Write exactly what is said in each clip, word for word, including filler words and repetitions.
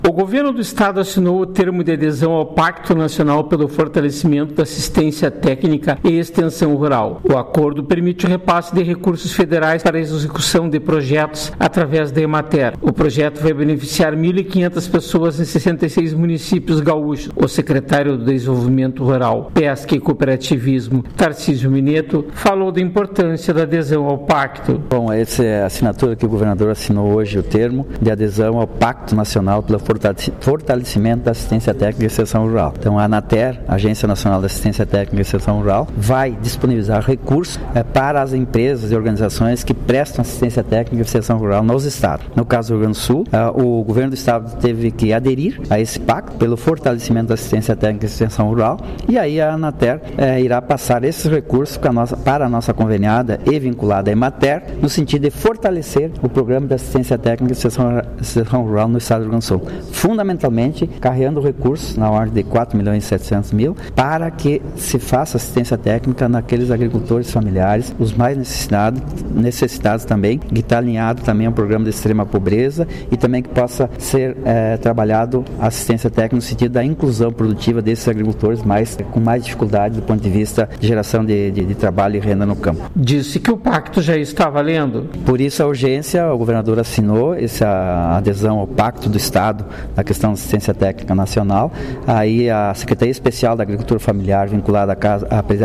O governo do estado assinou o termo de adesão ao Pacto Nacional pelo Fortalecimento da Assistência Técnica e Extensão Rural. O acordo permite o repasse de recursos federais para a execução de projetos através da Emater. O projeto vai beneficiar mil e quinhentas pessoas em sessenta e seis municípios gaúchos. O secretário do Desenvolvimento Rural, Pesca e Cooperativismo, Tarcísio Mineto, falou da importância da adesão ao pacto. Bom, essa é a assinatura que o governador assinou hoje, o termo de adesão ao Pacto Nacional pelo Fortalecimento da Assistência Técnica e Extensão Rural. Então, a ANATER, Agência Nacional da Assistência Técnica e Extensão Rural, vai disponibilizar recursos é, para as empresas e organizações que prestam assistência técnica e extensão rural nos estados. No caso do Rio Grande do Sul, é, o governo do estado teve que aderir a esse pacto pelo fortalecimento da assistência técnica e extensão rural, e aí a ANATER é, irá passar esses recursos para a, nossa, para a nossa conveniada e vinculada à Emater, no sentido de fortalecer o programa de assistência técnica e extensão, extensão rural no estado do Rio Grande do Sul. Fundamentalmente, carregando recursos na ordem de quatro milhões e setecentos mil para que se faça assistência técnica naqueles agricultores familiares, os mais necessitados, necessitados também, que está alinhado também ao programa de extrema pobreza, e também que possa ser é, trabalhado a assistência técnica no sentido da inclusão produtiva desses agricultores mais, com mais dificuldade do ponto de vista de geração de, de, de trabalho e renda no campo. Disse que o pacto já está valendo. Por isso a urgência, o governador assinou essa adesão ao pacto do estado na questão da assistência técnica nacional. Aí a Secretaria Especial da Agricultura Familiar, vinculada à Casa,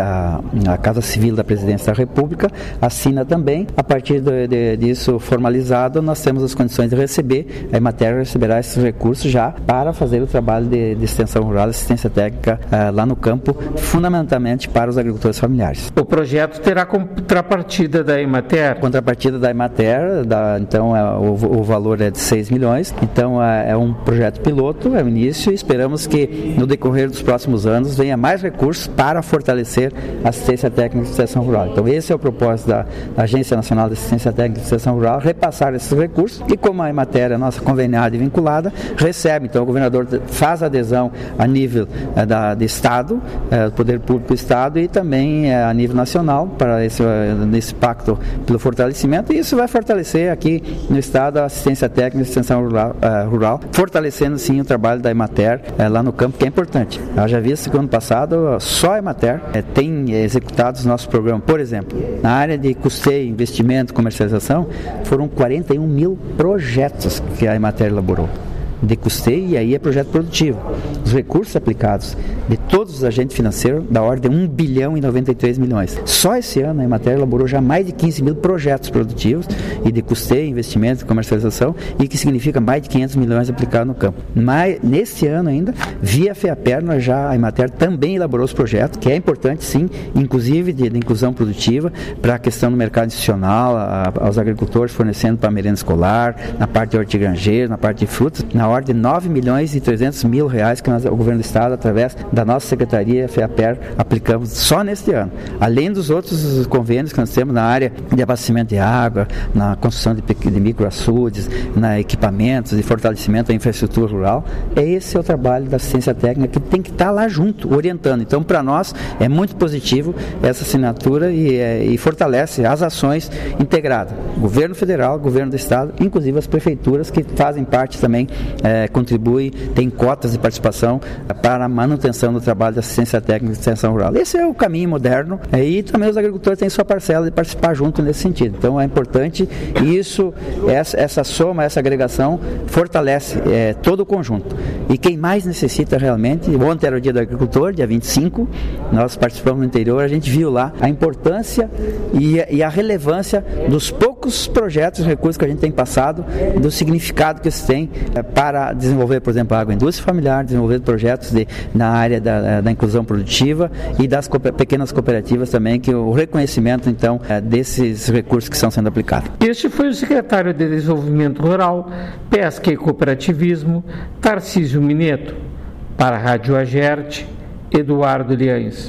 à, à Casa Civil da Presidência da República, assina também. A partir de, de, disso formalizado, nós temos as condições de receber, a Emater receberá esses recursos já para fazer o trabalho de, de extensão rural, assistência técnica uh, lá no campo, fundamentalmente para os agricultores familiares. O projeto terá contrapartida da Emater? Contrapartida da Emater, da, então é, o, o valor é de seis milhões, então é, é um projeto piloto, é o início, e esperamos que no decorrer dos próximos anos venha mais recursos para fortalecer a assistência técnica e extensão rural. Então esse é o propósito da Agência Nacional de Assistência Técnica e Extensão Rural, repassar esses recursos, e como a Emater é nossa conveniada e vinculada, recebe, então o governador faz a adesão a nível é, da, de Estado, é, Poder Público do Estado, e também é, a nível nacional, para esse, nesse pacto pelo fortalecimento, e isso vai fortalecer aqui no Estado a assistência técnica e extensão rural, uh, rural fortalecendo sim o trabalho da Emater é, lá no campo, que é importante. Eu já vi que ano passado só a Emater é, tem executado os nossos programas. Por exemplo, na área de custeio, investimento, comercialização, foram quarenta e um mil projetos que a Emater elaborou de custeio, e aí é projeto produtivo. Os recursos aplicados de todos os agentes financeiros da ordem de um bilhão e noventa e três milhões. Só esse ano a Emater elaborou já mais de quinze mil projetos produtivos e de custeio, investimento e comercialização, e que significa mais de quinhentos milhões aplicados no campo. Mas nesse ano ainda, via FEAPER, nós já, a Emater também elaborou os projetos, que é importante sim, inclusive de, de inclusão produtiva, para a questão do mercado institucional, a, aos agricultores fornecendo para a merenda escolar, na parte de hortigranjeiro, na parte de frutas, na ordem de nove milhões e trezentos mil reais que nós, o governo do estado, através da nossa secretaria FEAPER, aplicamos só neste ano. Além dos outros convênios que nós temos na área de abastecimento de água, na construção de, de microaçudes, na equipamentos e fortalecimento da infraestrutura rural, é esse é o trabalho da assistência técnica que tem que estar lá junto, orientando. Então, para nós, é muito positivo essa assinatura e, é, e fortalece as ações integradas. Governo federal, governo do estado, inclusive as prefeituras que fazem parte também, é, contribuem, tem cotas de participação para a manutenção do trabalho de assistência técnica e extensão rural. Esse é o caminho moderno, é, e também os agricultores têm sua parcela de participar junto nesse sentido. Então é importante, e isso, essa, essa soma, essa agregação fortalece é, todo o conjunto. E quem mais necessita realmente, ontem era o dia do agricultor, dia vinte e cinco, nós participamos no interior, a gente viu lá a importância e, e a relevância dos poucos projetos e recursos que a gente tem passado, do significado que isso tem é, para desenvolver, por exemplo, a agroindústria familiar, desenvolver projetos de, na área da, da inclusão produtiva e das co- pequenas cooperativas também, que o reconhecimento, então, é, desses recursos que estão sendo aplicados. Este foi o secretário de Desenvolvimento Rural, Pesca e Cooperativismo, Tarcísio Mineto. Para a Rádio Agerte, Eduardo Liães.